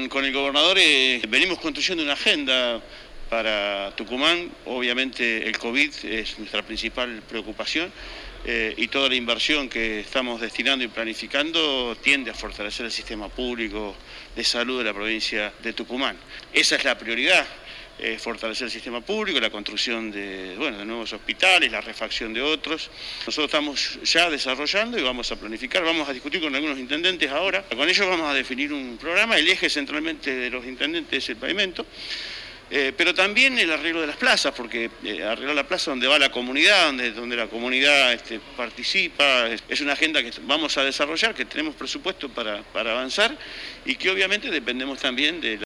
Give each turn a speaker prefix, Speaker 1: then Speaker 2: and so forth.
Speaker 1: Con el gobernador venimos construyendo una agenda para Tucumán. Obviamente el COVID es nuestra principal preocupación y toda la inversión que estamos destinando y planificando tiende a fortalecer el sistema público de salud de la provincia de Tucumán. Esa es la prioridad. Fortalecer el sistema público, la construcción de nuevos hospitales, la refacción de otros. Nosotros estamos ya desarrollando y vamos a planificar, vamos a discutir con algunos intendentes ahora. Con ellos vamos a definir un programa. El eje centralmente de los intendentes es el pavimento, pero también el arreglo de las plazas, porque arreglar la plaza donde va la comunidad, donde la comunidad participa, es una agenda que vamos a desarrollar, que tenemos presupuesto para avanzar y que obviamente dependemos también de